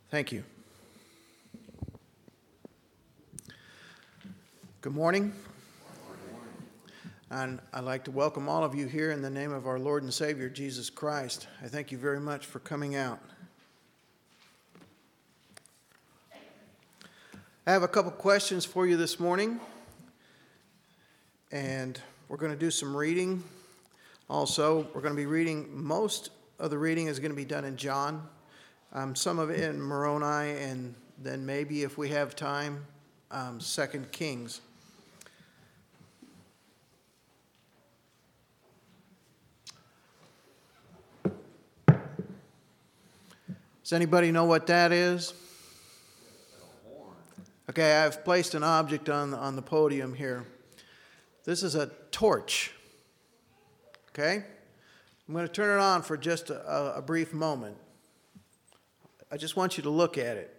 Thank you. Good morning. And I'd like to welcome all of you here in the name of our Lord and Savior, Jesus Christ. I thank you very much for coming out. I have a couple questions for you this morning. And we're going to do some reading. Also, we're going to be reading, most of the reading is going to be done in John. Some of it in Moroni, and then maybe if we have time, 2 Kings. Does anybody know what that is? Okay, I've placed an object on the podium here. This is a torch. Okay? I'm going to turn it on for just a brief moment. I just want you to look at it.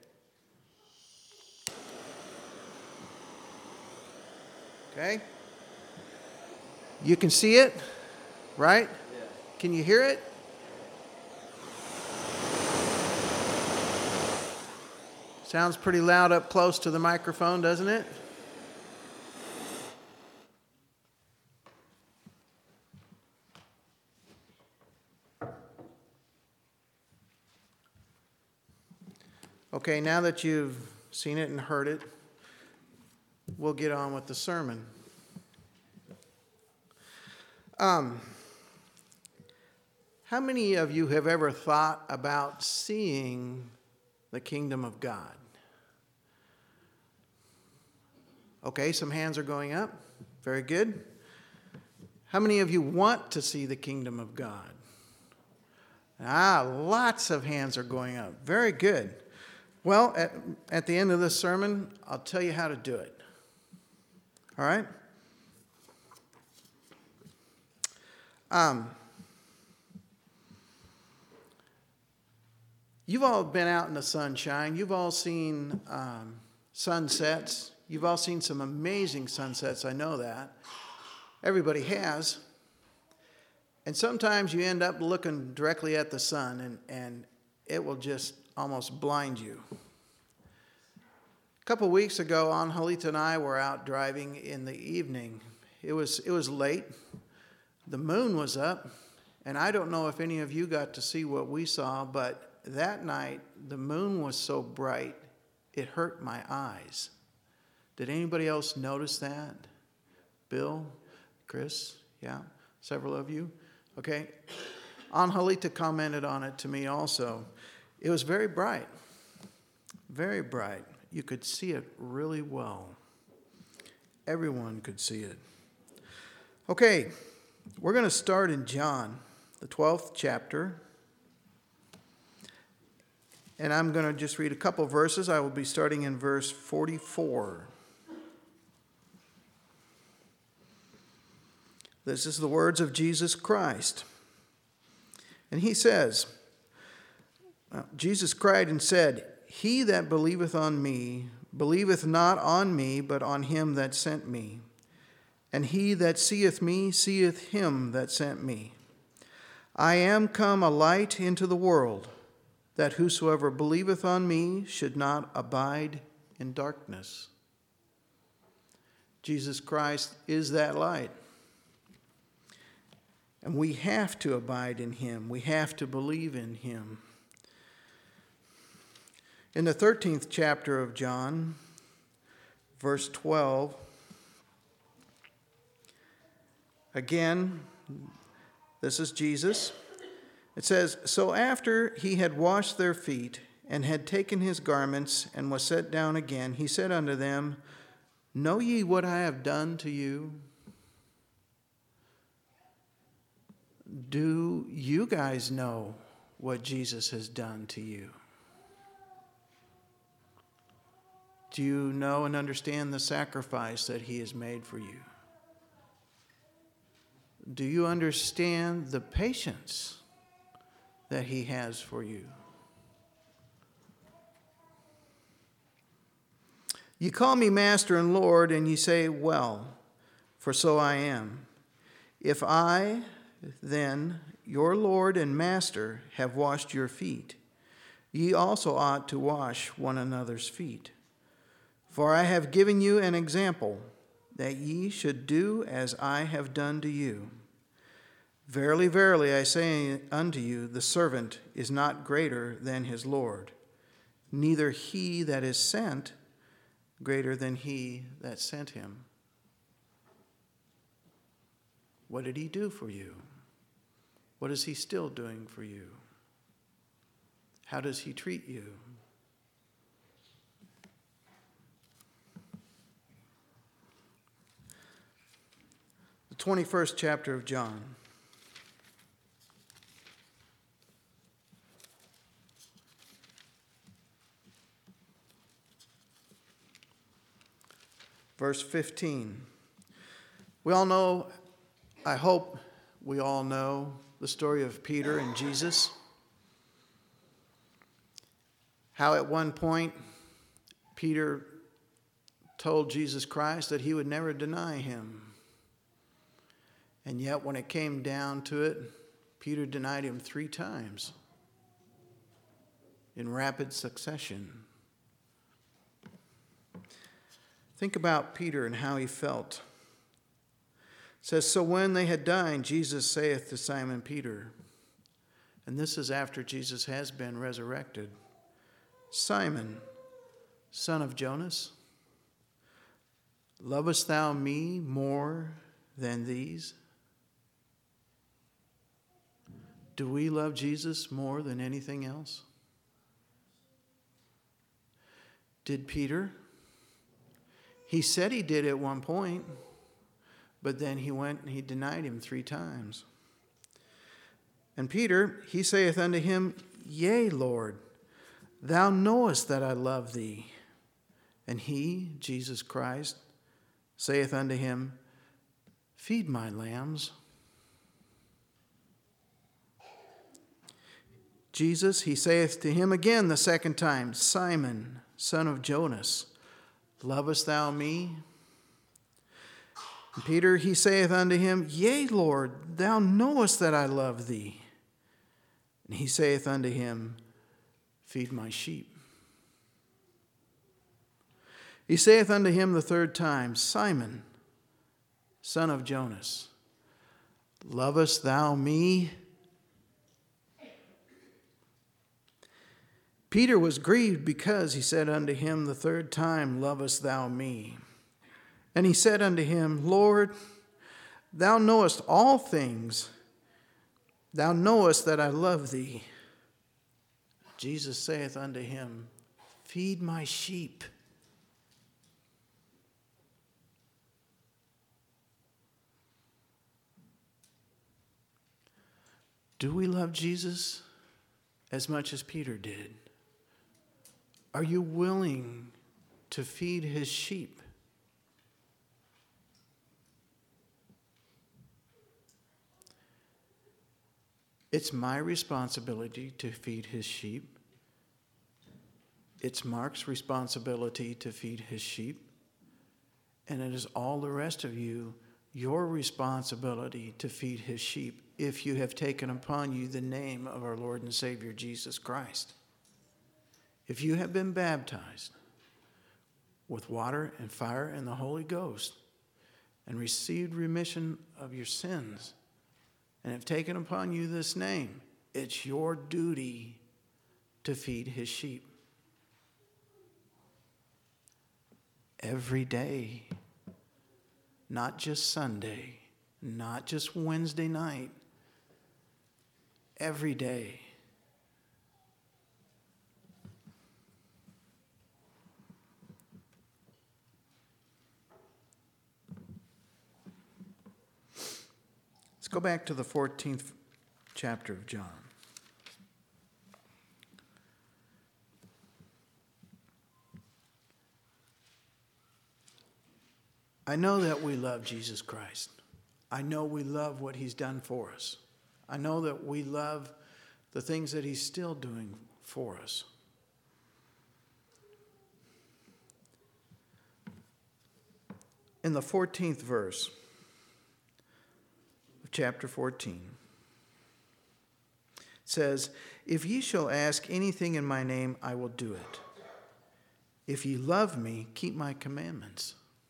Okay? You can see it, right? Yeah. Can you hear it? Sounds pretty loud up close to the microphone, doesn't it? Okay, now that you've seen it and heard it, we'll get on with the sermon. How many of you have ever thought about seeing the kingdom of God? Okay, some hands are going up. Very good. How many of you want to see the kingdom of God? Lots of hands are going up. Very good. Well, at the end of this sermon, I'll tell you how to do it. All right? You've all been out in the sunshine. You've all seen sunsets. You've all seen some amazing sunsets. I know that. Everybody has. And sometimes you end up looking directly at the sun, and it will just almost blind you. A couple weeks ago, Angelita and I were out driving in the evening. It was late. The moon was up, and I don't know if any of you got to see what we saw, but that night the moon was so bright it hurt my eyes. Did anybody else notice that? Bill, Chris, yeah, several of you. Okay. Angelita commented on it to me also. It was very bright. Very bright. You could see it really well. Everyone could see it. Okay, we're going to start in John, the 12th chapter. And I'm going to just read a couple verses. I will be starting in verse 44. This is the words of Jesus Christ. And he says, Jesus cried and said, "He that believeth on me, believeth not on me, but on him that sent me. And he that seeth me, seeth him that sent me. I am come a light into the world, that whosoever believeth on me should not abide in darkness." Jesus Christ is that light. And we have to abide in him. We have to believe in him. In the 13th chapter of John, verse 12, again, this is Jesus. It says, "So after he had washed their feet and had taken his garments and was set down again, he said unto them, Know ye what I have done to you?" Do you guys know what Jesus has done to you? Do you know and understand the sacrifice that he has made for you? Do you understand the patience that he has for you? You call me Master and Lord, and you say, Well, for so I am. If I, then, your Lord and Master, have washed your feet, Ye also ought to wash one another's feet. For I have given you an example, that ye should do as I have done to you. Verily, verily, I say unto you, the servant is not greater than his Lord, neither he that is sent greater than he that sent him. What did he do for you? What is he still doing for you? How does he treat you? The 21st chapter of John. Verse 15. We all know, I hope we all know, the story of Peter and Jesus. How at one point Peter told Jesus Christ that he would never deny him. And yet when it came down to it, Peter denied him 3 times in rapid succession. Think about Peter and how he felt. It says, so when they had dined, Jesus saith to Simon Peter, and this is after Jesus has been resurrected, Simon, son of Jonas, lovest thou me more than these? Do we love Jesus more than anything else? Did Peter? He said he did at one point, but then he went and he denied him 3 times. And Peter, he saith unto him, Yea, Lord, thou knowest that I love thee. And he, Jesus Christ, saith unto him, Feed my lambs. Jesus, he saith to him again the second time, Simon, son of Jonas, lovest thou me? And Peter, he saith unto him, Yea, Lord, thou knowest that I love thee. And he saith unto him, Feed my sheep. He saith unto him the third time, Simon, son of Jonas, lovest thou me? Peter was grieved because he said unto him the third time, Lovest thou me? And he said unto him, Lord, thou knowest all things. Thou knowest that I love thee. Jesus saith unto him, Feed my sheep. Do we love Jesus as much as Peter did? Are you willing to feed his sheep? It's my responsibility to feed his sheep. It's Mark's responsibility to feed his sheep. And it is all the rest of you, your responsibility to feed his sheep if you have taken upon you the name of our Lord and Savior Jesus Christ. If you have been baptized with water and fire and the Holy Ghost and received remission of your sins and have taken upon you this name, it's your duty to feed his sheep. Every day, not just Sunday, not just Wednesday night, every day. Let's go back to the 14th chapter of John. I know that we love Jesus Christ. I know we love what he's done for us. I know that we love the things that he's still doing for us. In the 14th verse of chapter 14, It says, "If ye shall ask anything in my name, I will do it. If ye love me, keep my commandments."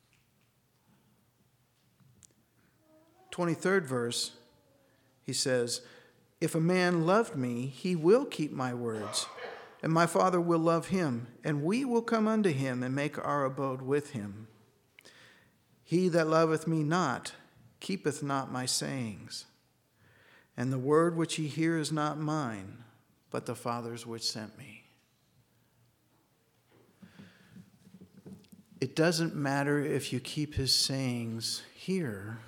23rd verse, he says, "If a man loved me, he will keep my words, and my Father will love him, and we will come unto him and make our abode with him. He that loveth me not keepeth not my sayings, and the word which ye hear is not mine, but the Father's which sent me." It doesn't matter if you keep his sayings here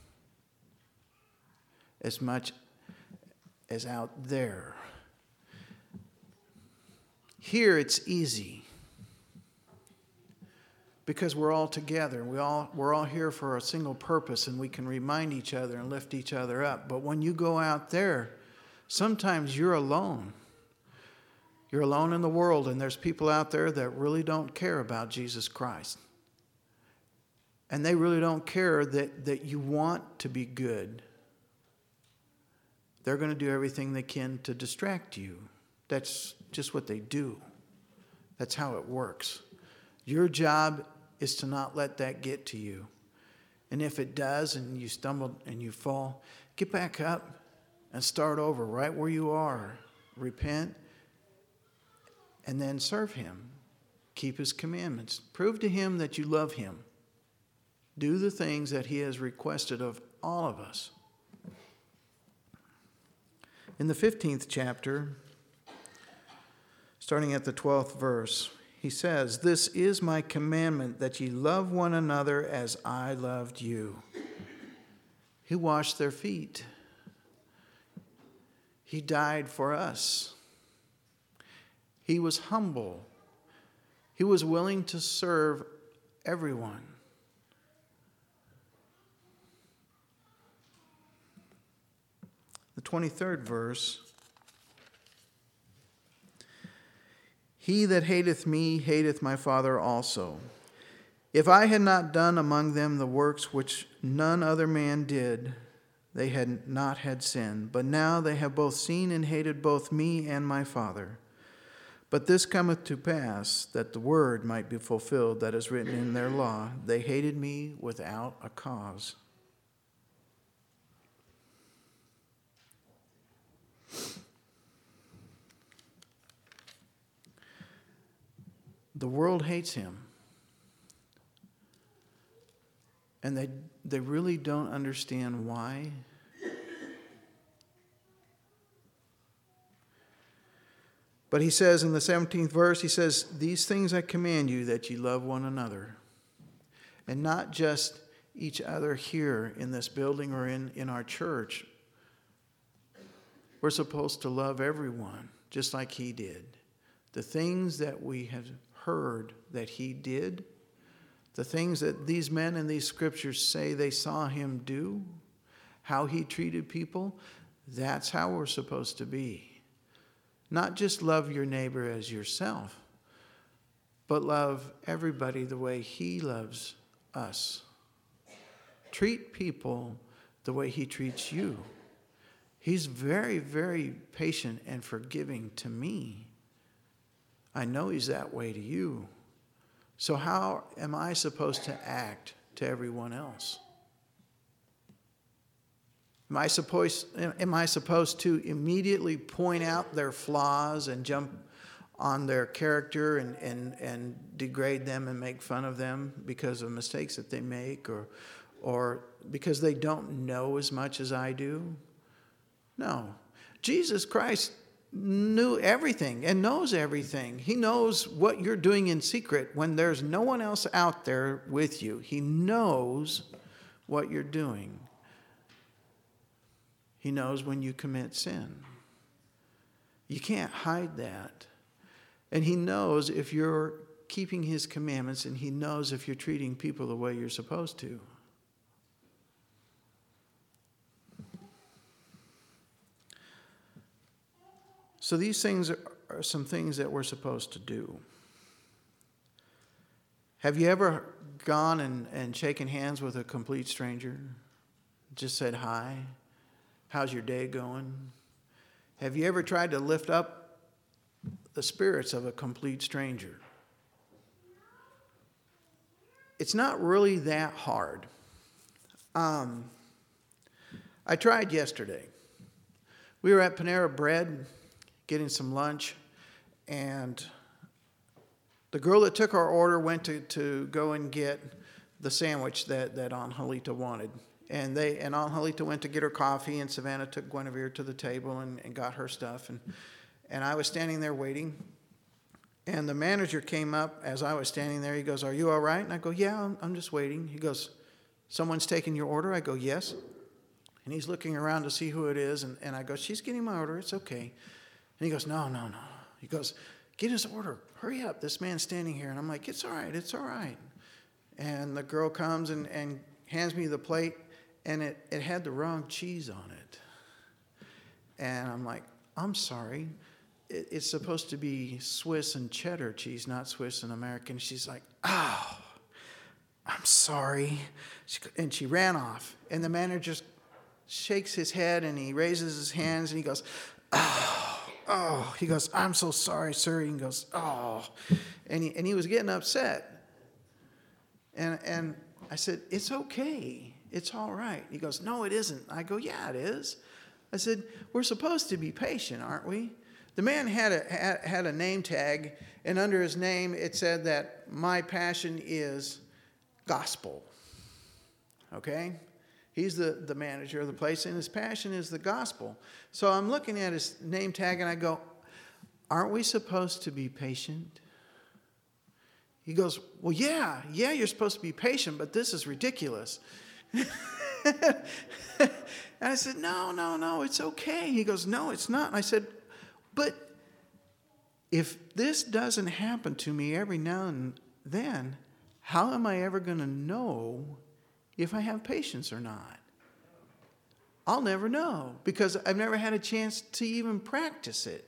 as much as out there. Here it's easy because we're all together. We're all here for a single purpose, and we can remind each other and lift each other up. But when you go out there, sometimes you're alone. You're alone in the world, and there's people out there that really don't care about Jesus Christ. And they really don't care that you want to be good. They're going to do everything they can to distract you. That's just what they do. That's how it works. Your job is to not let that get to you. And if it does and you stumble and you fall, get back up and start over right where you are. Repent and then serve him. Keep his commandments. Prove to him that you love him. Do the things that he has requested of all of us. In the 15th chapter, starting at the 12th verse, he says, "This is my commandment, that ye love one another as I loved you." He washed their feet. He died for us. He was humble. He was willing to serve everyone. The 23rd verse, "He that hateth me hateth my Father also. If I had not done among them the works which none other man did, they had not had sin. But now they have both seen and hated both me and my Father. But this cometh to pass, that the word might be fulfilled that is written in their law, they hated me without a cause." The world hates him. And they really don't understand why. But he says in the 17th verse, he says, "These things I command you, that ye love one another." And not just each other here in this building or in our church. We're supposed to love everyone, just like he did. The things that we have heard that he did, the things that these men in these scriptures say they saw him do, how he treated people, that's how we're supposed to be. Not just love your neighbor as yourself, but love everybody the way he loves us. Treat people the way he treats you. He's very, very patient and forgiving to me. I know he's that way to you. So how am I supposed to act to everyone else? Am I supposed to immediately point out their flaws and jump on their character and degrade them and make fun of them because of mistakes that they make or because they don't know as much as I do? No. Jesus Christ knew everything and knows everything. He knows what you're doing in secret when there's no one else out there with you. He knows what you're doing. He knows when you commit sin. You can't hide that. And he knows if you're keeping his commandments, and he knows if you're treating people the way you're supposed to. So these things are some things that we're supposed to do. Have you ever gone and shaken hands with a complete stranger? Just said hi? How's your day going? Have you ever tried to lift up the spirits of a complete stranger? It's not really that hard. I tried yesterday. We were at Panera Bread getting some lunch, and the girl that took our order went to go and get the sandwich that Aunt Halita wanted. And Aunt Halita went to get her coffee, and Savannah took Guinevere to the table and got her stuff. And I was standing there waiting. And the manager came up as I was standing there. He goes, "Are you all right?" And I go, "Yeah, I'm just waiting." He goes, "Someone's taking your order?" I go, "Yes." And he's looking around to see who it is. And I go, "She's getting my order. It's okay." And he goes, No. He goes, "Get his order. Hurry up. This man's standing here." And I'm like, It's all right. And the girl comes and hands me the plate, and it had the wrong cheese on it. And I'm like, "I'm sorry. It's supposed to be Swiss and cheddar cheese, not Swiss and American." She's like, "Oh, I'm sorry." And she ran off. And the manager just shakes his head, and he raises his hands, and he goes, Oh. He goes, "I'm so sorry, sir." And he goes, "Oh." And he was getting upset. And I said, "It's okay. It's all right." He goes, "No, it isn't." I go, "Yeah, it is." I said, "We're supposed to be patient, aren't we?" The man had a name tag, and under his name it said that my passion is gospel. Okay? He's the manager of the place, and his passion is the gospel. So I'm looking at his name tag, and I go, "Aren't we supposed to be patient?" He goes, "Well, yeah, you're supposed to be patient, but this is ridiculous." And I said, No, it's okay. He goes, "No, it's not." And I said, "But if this doesn't happen to me every now and then, how am I ever going to know if I have patience or not? I'll never know, because I've never had a chance to even practice it."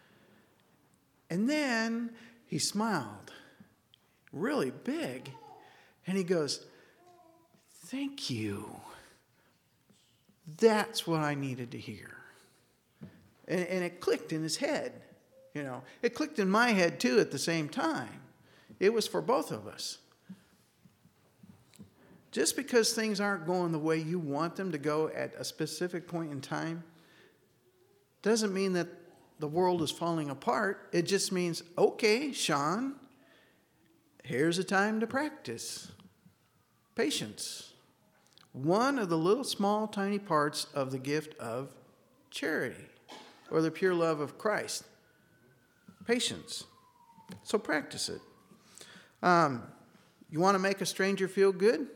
And then he smiled really big, and he goes, "Thank you. That's what I needed to hear." And it clicked in his head. It clicked in my head too at the same time. It was for both of us. Just because things aren't going the way you want them to go at a specific point in time doesn't mean that the world is falling apart. It just means, okay, Sean, here's a time to practice patience. One of the little small tiny parts of the gift of charity, or the pure love of Christ. Patience. So practice it. You want to make a stranger feel good?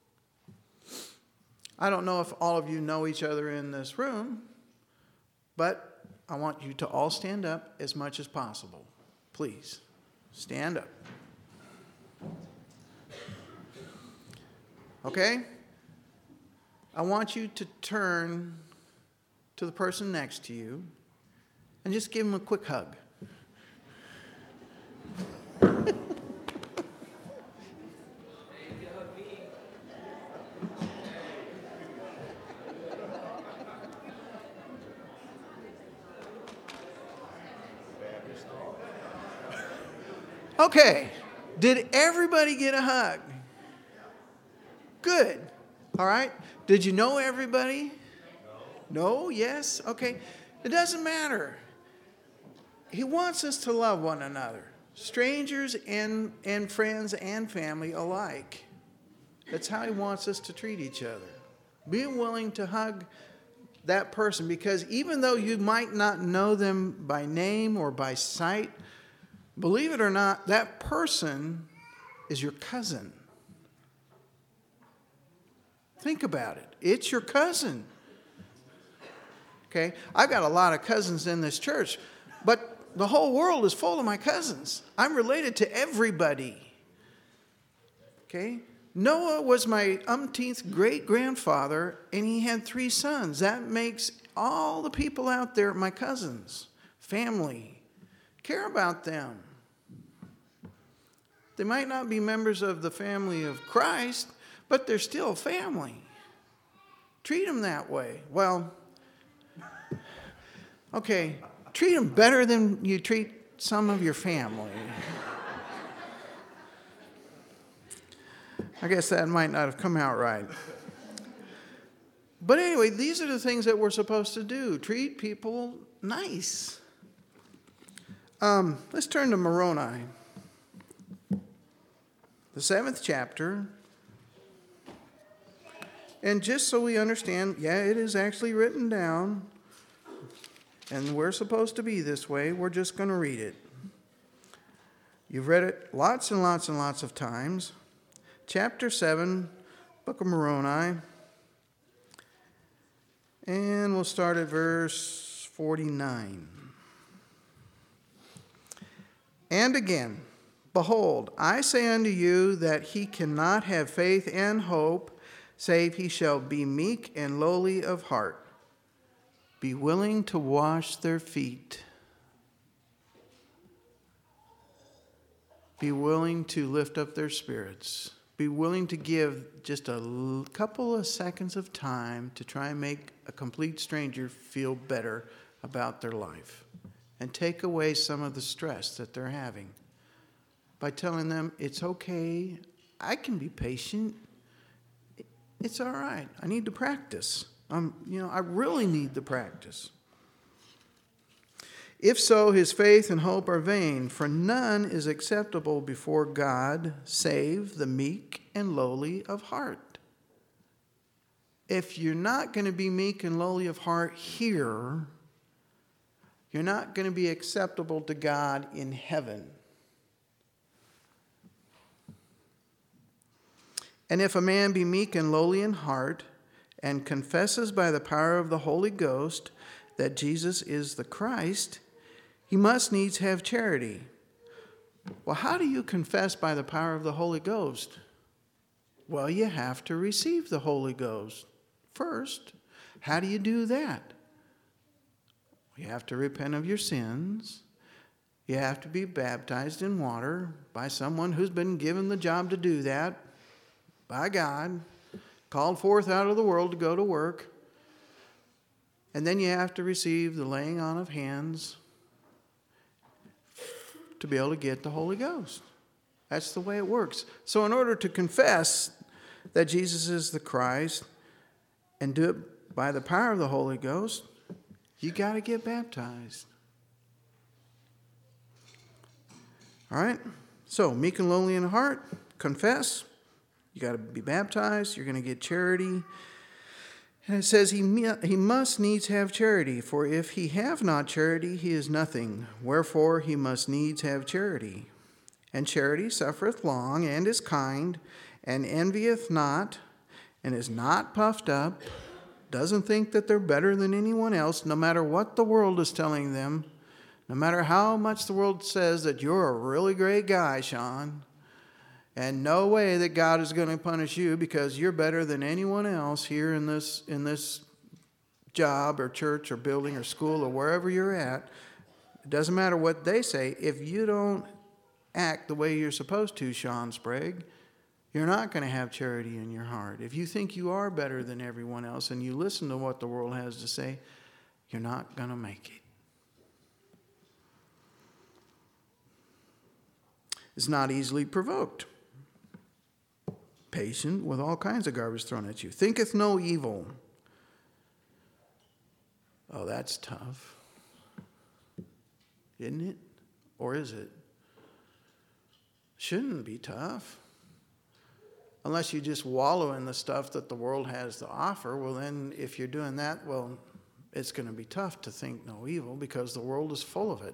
I don't know if all of you know each other in this room, but I want you to all stand up as much as possible. Please, stand up. Okay? I want you to turn to the person next to you and just give him a quick hug. Okay, did everybody get a hug? Good. All right. Did you know everybody? No? Yes? Okay. It doesn't matter. He wants us to love one another, strangers and friends and family alike. That's how he wants us to treat each other. Be willing to hug that person, because even though you might not know them by name or by sight, believe it or not, that person is your cousin. Think about it. It's your cousin. Okay? I've got a lot of cousins in this church, but the whole world is full of my cousins. I'm related to everybody. Okay? Noah was my umpteenth great-grandfather, and he had 3 sons. That makes all the people out there my cousins, family. Care about them. They might not be members of the family of Christ, but they're still family. Treat them that way. Well, Okay, treat them better than you treat some of your family. I guess that might not have come out right. But anyway, these are the things that we're supposed to do. Treat people nice. Let's turn to Moroni. The 7th chapter. And just so we understand, yeah, it is actually written down. And we're supposed to be this way. We're just going to read it. You've read it lots and lots and lots of times. Chapter 7, Book of Moroni. And we'll start at verse 49. And again, behold, I say unto you that he cannot have faith and hope, save he shall be meek and lowly of heart. Be willing to wash their feet. Be willing to lift up their spirits. Be willing to give just a couple of seconds of time to try and make a complete stranger feel better about their life. And take away some of the stress that they're having. By telling them, it's okay, I can be patient. It's all right. I need to practice. I really need the practice. If so, his faith and hope are vain, for none is acceptable before God, save the meek and lowly of heart. If you're not going to be meek and lowly of heart here, you're not going to be acceptable to God in heaven. And if a man be meek and lowly in heart, and confesses by the power of the Holy Ghost that Jesus is the Christ, he must needs have charity. Well, how do you confess by the power of the Holy Ghost? Well, you have to receive the Holy Ghost first. How do you do that? You have to repent of your sins. You have to be baptized in water by someone who's been given the job to do that by God, called forth out of the world to go to work. And then you have to receive the laying on of hands to be able to get the Holy Ghost. That's the way it works. So in order to confess that Jesus is the Christ and do it by the power of the Holy Ghost, you got to get baptized. All right? So, meek and lowly in heart, confess. You got to be baptized. You're going to get charity. And it says he must needs have charity, for if he have not charity, he is nothing. Wherefore he must needs have charity. And charity suffereth long, and is kind, and envieth not, and is not puffed up, doesn't think that they're better than anyone else, no matter what the world is telling them, no matter how much the world says that you're a really great guy, Sean. And no way that God is going to punish you because you're better than anyone else here in this job or church or building or school or wherever you're at. It doesn't matter what they say. If you don't act the way you're supposed to, Sean Sprague, you're not going to have charity in your heart. If you think you are better than everyone else and you listen to what the world has to say, you're not going to make it. Is not easily provoked. Patient with all kinds of garbage thrown at you. Thinketh no evil. Oh, that's tough. Isn't it? Or is it? Shouldn't be tough. Unless you just wallow in the stuff that the world has to offer. Well, then if you're doing that, well, it's going to be tough to think no evil because the world is full of it.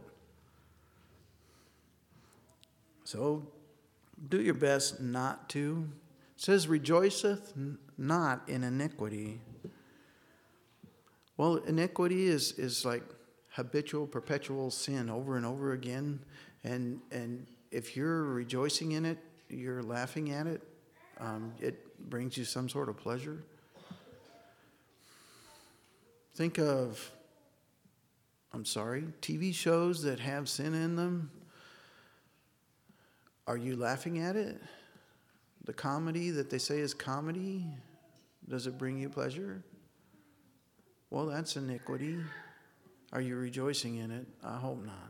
So do your best not to. It says, rejoiceth not in iniquity. Well, iniquity is like habitual, perpetual sin over and over again. And if you're rejoicing in it, you're laughing at it, it brings you some sort of pleasure. Think of, TV shows that have sin in them. Are you laughing at it? The comedy that they say is comedy, does it bring you pleasure? Well, that's iniquity. Are you rejoicing in it? I hope not.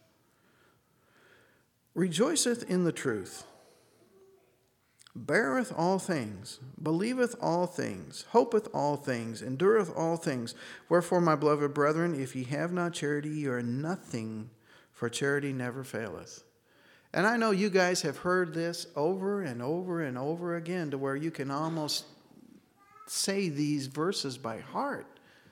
Rejoiceth in the truth, beareth all things, believeth all things, hopeth all things, endureth all things. Wherefore, my beloved brethren, if ye have not charity, ye are nothing, for charity never faileth. And I know you guys have heard this over and over and over again to where you can almost say these verses by heart.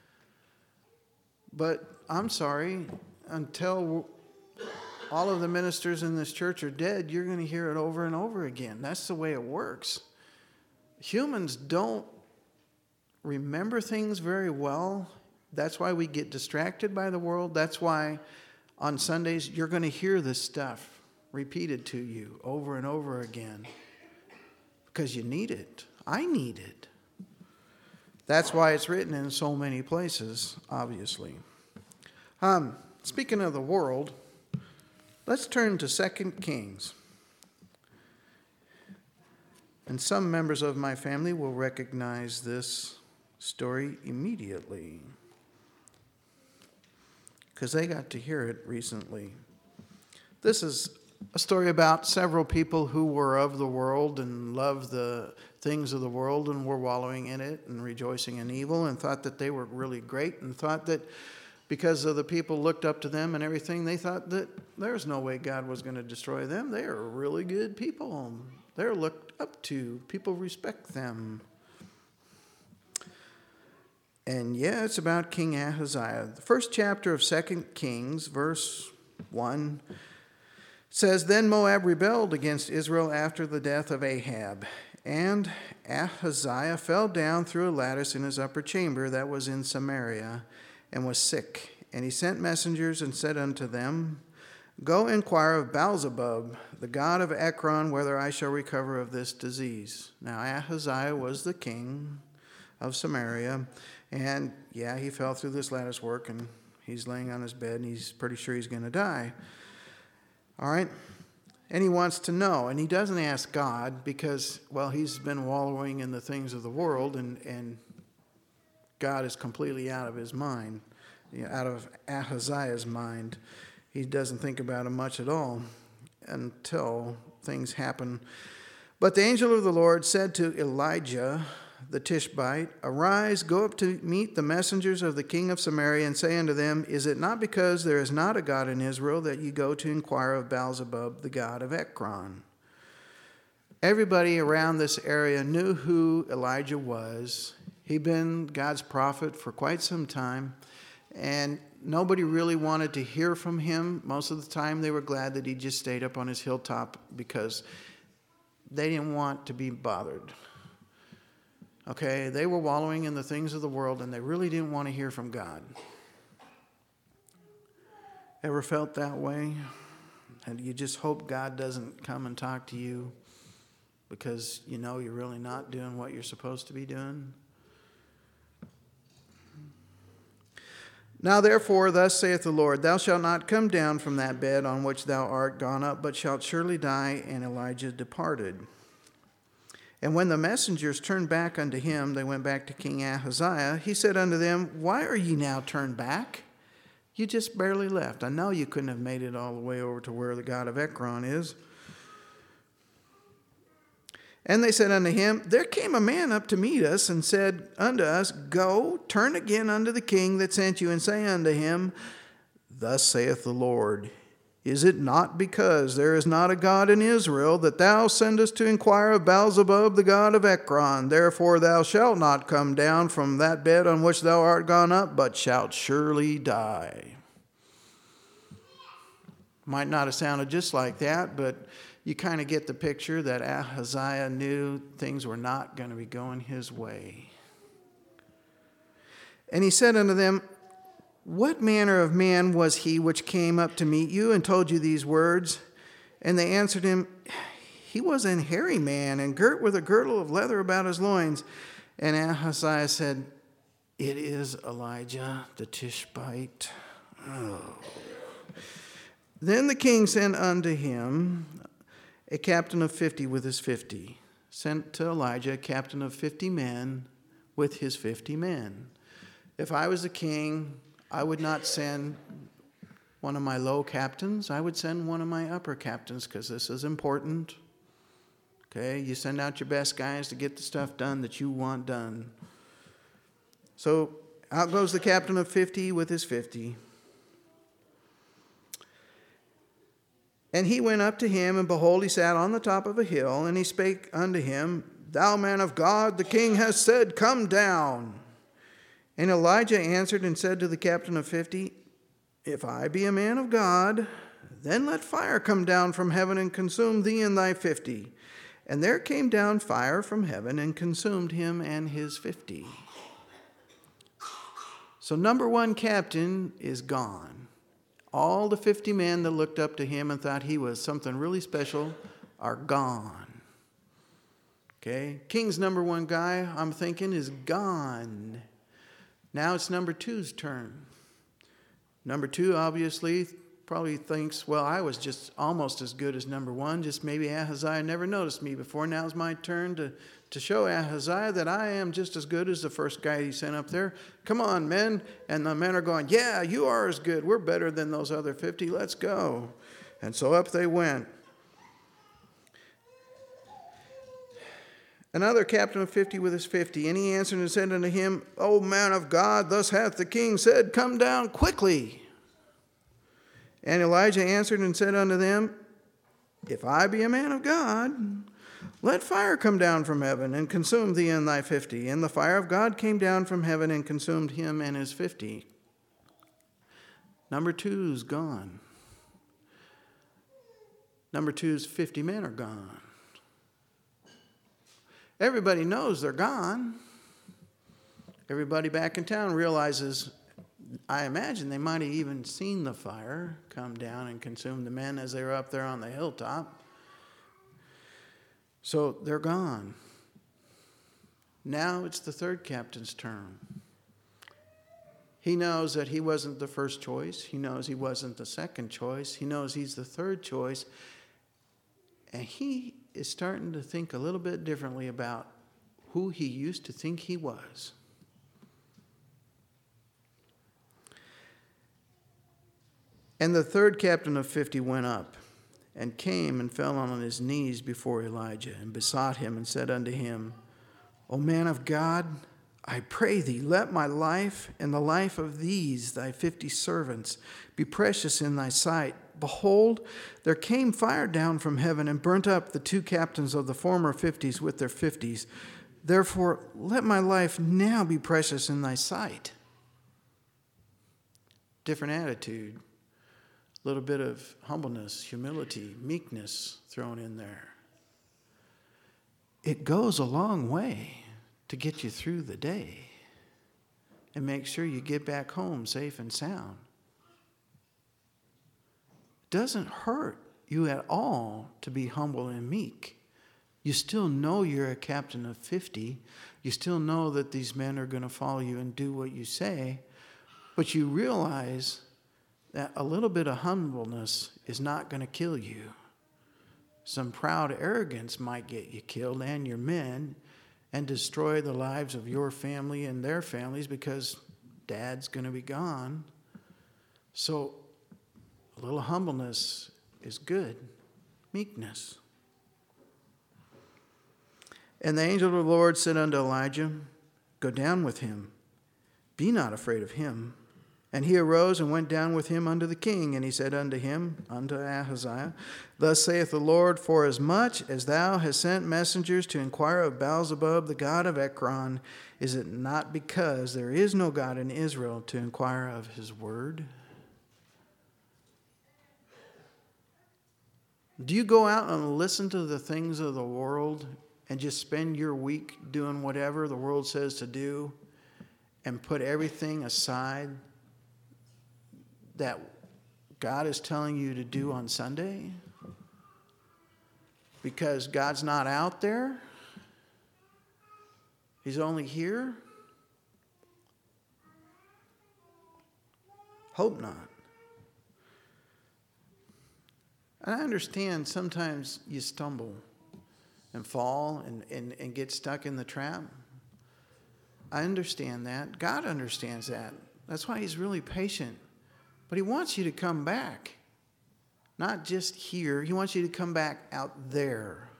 But I'm sorry, until all of the ministers in this church are dead, you're going to hear it over and over again. That's the way it works. Humans don't remember things very well. That's why we get distracted by the world. That's why on Sundays you're going to hear this stuff repeated to you over and over again. Because you need it. I need it. That's why it's written in so many places, obviously. Speaking of the world, let's turn to 2 Kings. And some members of my family will recognize this story immediately, because they got to hear it recently. This is a story about several people who were of the world and loved the things of the world and were wallowing in it and rejoicing in evil and thought that they were really great and thought that because of the people looked up to them and everything, they thought that there's no way God was going to destroy them. They are really good people. They're looked up to. People respect them. And yeah, it's about King Ahaziah. The first chapter of 2 Kings, verse 1, says, Then Moab rebelled against Israel after the death of Ahab. And Ahaziah fell down through a lattice in his upper chamber that was in Samaria, and was sick. And he sent messengers and said unto them, Go inquire of Baalzebub, the god of Ekron, whether I shall recover of this disease. Now Ahaziah was the king of Samaria, and yeah, he fell through this lattice work, and he's laying on his bed, and he's pretty sure he's going to die. All right? And he wants to know, and he doesn't ask God because, well, he's been wallowing in the things of the world, and God is completely out of his mind, out of Ahaziah's mind. He doesn't think about him much at all until things happen. But the angel of the Lord said to Elijah the Tishbite, Arise, go up to meet the messengers of the king of Samaria, and say unto them, Is it not because there is not a God in Israel that ye go to inquire of Baalzebub, the god of Ekron? Everybody around this area knew who Elijah was. He'd been God's prophet for quite some time, and nobody really wanted to hear from him. Most of the time they were glad that he just stayed up on his hilltop because they didn't want to be bothered. Okay, they were wallowing in the things of the world, and they really didn't want to hear from God. Ever felt that way? And you just hope God doesn't come and talk to you because you know you're really not doing what you're supposed to be doing? Now therefore, thus saith the Lord, Thou shalt not come down from that bed on which thou art gone up, but shalt surely die. And Elijah departed. And when the messengers turned back unto him, they went back to King Ahaziah. He said unto them, Why are ye now turned back? You just barely left. I know you couldn't have made it all the way over to where the god of Ekron is. And they said unto him, There came a man up to meet us, and said unto us, Go, turn again unto the king that sent you, and say unto him, Thus saith the Lord, Is it not because there is not a God in Israel that thou sendest to inquire of Baalzebub, the god of Ekron? Therefore thou shalt not come down from that bed on which thou art gone up, but shalt surely die. Might not have sounded just like that, but you kind of get the picture that Ahaziah knew things were not going to be going his way. And he said unto them, What manner of man was he which came up to meet you and told you these words? And they answered him, He was an hairy man, and girt with a girdle of leather about his loins. And Ahaziah said, It is Elijah the Tishbite. Oh. Then the king sent unto him a captain of 50 with his 50. Sent to Elijah a captain of 50 men with his 50 men. If I was the king, I would not send one of my low captains. I would send one of my upper captains because this is important. Okay, you send out your best guys to get the stuff done that you want done. So out goes the captain of 50 with his 50. And he went up to him, and behold, he sat on the top of a hill, and he spake unto him, Thou man of God, the king has said, Come down. And Elijah answered and said to the captain of 50, If I be a man of God, then let fire come down from heaven and consume thee and thy 50. And there came down fire from heaven and consumed him and his 50. So number one captain is gone. All the 50 men that looked up to him and thought he was something really special are gone. Okay, king's number one guy, I'm thinking, is gone. Now it's number two's turn. Number two, obviously, probably thinks, well, I was just almost as good as number one. Just maybe Ahaziah never noticed me before. Now's my turn to show Ahaziah that I am just as good as the first guy he sent up there. Come on, men. And the men are going, yeah, you are as good. We're better than those other 50. Let's go. And so up they went. Another captain of 50 with his 50. And he answered and said unto him, O man of God, thus hath the king said, Come down quickly. And Elijah answered and said unto them, If I be a man of God, let fire come down from heaven and consume thee and thy 50. And the fire of God came down from heaven and consumed him and his 50. Number two's gone. Number two's 50 men are gone. Everybody knows they're gone. Everybody back in town realizes, I imagine they might have even seen the fire come down and consume the men as they were up there on the hilltop. So they're gone. Now it's the third captain's turn. He knows that he wasn't the first choice. He knows he wasn't the second choice. He knows he's the third choice. And he is starting to think a little bit differently about who he used to think he was. And the third captain of 50 went up and came and fell on his knees before Elijah and besought him and said unto him, O man of God, I pray thee, let my life and the life of these thy 50 servants be precious in thy sight. Behold, there came fire down from heaven and burnt up the two captains of the former 50s with their 50s. Therefore, let my life now be precious in thy sight. Different attitude. A little bit of humbleness, humility, meekness thrown in there. It goes a long way to get you through the day and make sure you get back home safe and sound. It doesn't hurt you at all to be humble and meek. You still know you're a captain of 50. You still know that these men are going to follow you and do what you say. But you realize that a little bit of humbleness is not going to kill you. Some proud arrogance might get you killed and your men and destroy the lives of your family and their families because Dad's going to be gone. So a little humbleness is good. Meekness. And the angel of the Lord said unto Elijah, Go down with him. Be not afraid of him. And he arose and went down with him unto the king. And he said unto him, unto Ahaziah, Thus saith the Lord, Forasmuch as thou hast sent messengers to inquire of Baalzebub, the god of Ekron, is it not because there is no God in Israel to inquire of his word? Do you go out and listen to the things of the world and just spend your week doing whatever the world says to do and put everything aside that God is telling you to do on Sunday? Because God's not out there? He's only here? Hope not. And I understand sometimes you stumble and fall and get stuck in the trap. I understand that. God understands that. That's why he's really patient. But he wants you to come back. Not just here. He wants you to come back out there.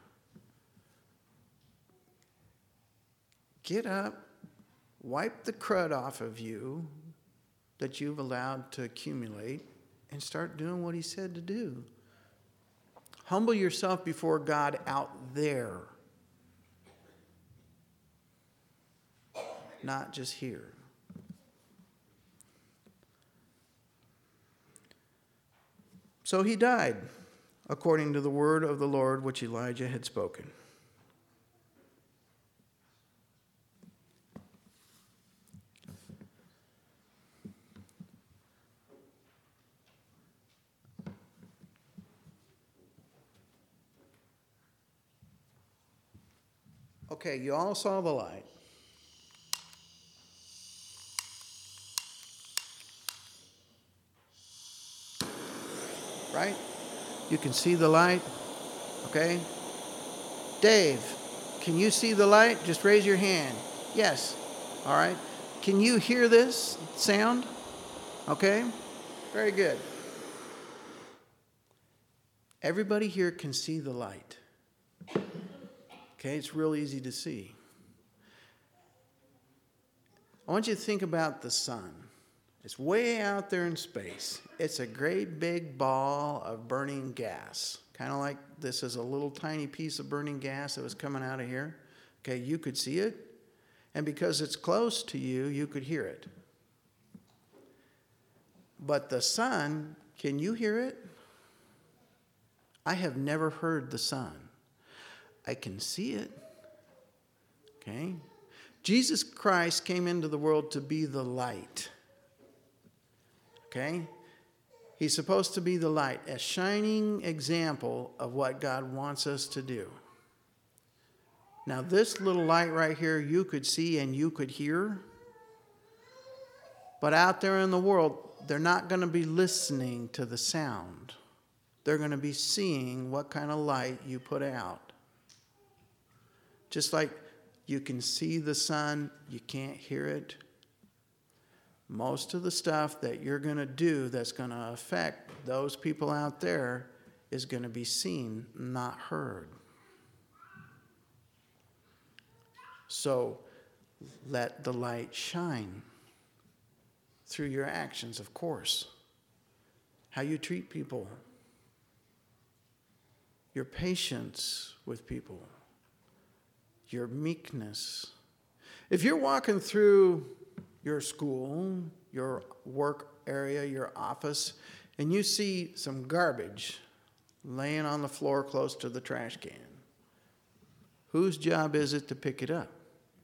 Get up, wipe the crud off of you that you've allowed to accumulate, and start doing what he said to do. Humble yourself before God out there, not just here. So he died, according to the word of the Lord which Elijah had spoken. Okay, you all saw the light. Right? You can see the light. Okay? Dave, can you see the light? Just raise your hand. Yes. All right. Can you hear this sound? Okay? Very good. Everybody here can see the light. Okay? It's real easy to see. I want you to think about the sun. It's way out there in space. It's a great big ball of burning gas. Kind of like this is a little tiny piece of burning gas that was coming out of here. Okay, you could see it. And because it's close to you, you could hear it. But the sun, can you hear it? I have never heard the sun. I can see it. Okay? Jesus Christ came into the world to be the light. Okay? He's supposed to be the light, a shining example of what God wants us to do. Now, this little light right here, you could see and you could hear. But out there in the world, they're not going to be listening to the sound. They're going to be seeing what kind of light you put out. Just like you can see the sun, you can't hear it. Most of the stuff that you're going to do that's going to affect those people out there is going to be seen, not heard. So let the light shine through your actions, of course. How you treat people. Your patience with people. Your meekness. If you're walking through your school, your work area, your office, and you see some garbage laying on the floor close to the trash can, whose job is it to pick it up?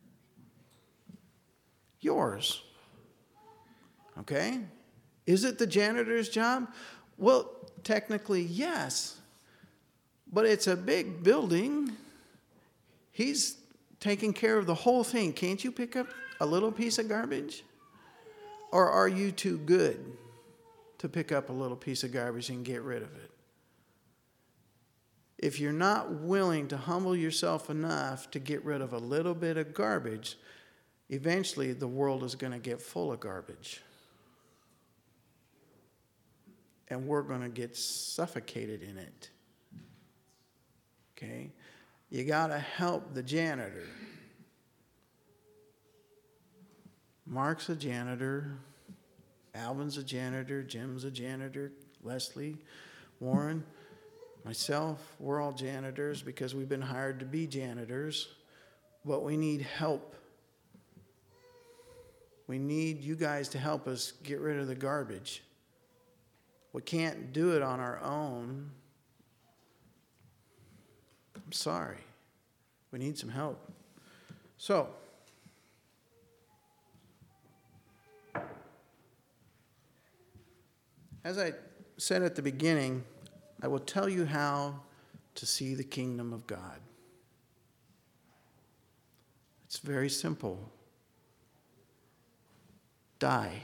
Yours. Okay? Is it the janitor's job? Well, technically, yes. But it's a big building. He's taking care of the whole thing. Can't you pick up a little piece of garbage? Or are you too good to pick up a little piece of garbage and get rid of it? If you're not willing to humble yourself enough to get rid of a little bit of garbage, eventually the world is going to get full of garbage. And we're going to get suffocated in it. Okay? You got to help the janitor. Mark's a janitor. Alvin's a janitor. Jim's a janitor. Leslie, Warren, myself, we're all janitors because we've been hired to be janitors. But we need help. We need you guys to help us get rid of the garbage. We can't do it on our own. I'm sorry. We need some help. So, as I said at the beginning, I will tell you how to see the kingdom of God. It's very simple. Die.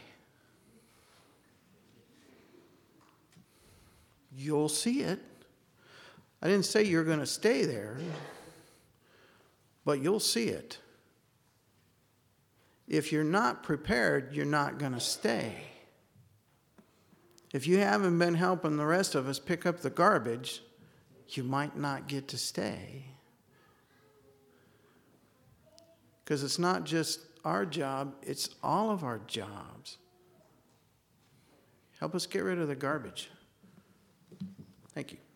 You'll see it. I didn't say you're going to stay there, but you'll see it. if you're not prepared, you're not going to stay. If you haven't been helping the rest of us pick up the garbage, you might not get to stay. Because it's not just our job, it's all of our jobs. Help us get rid of the garbage. Thank you.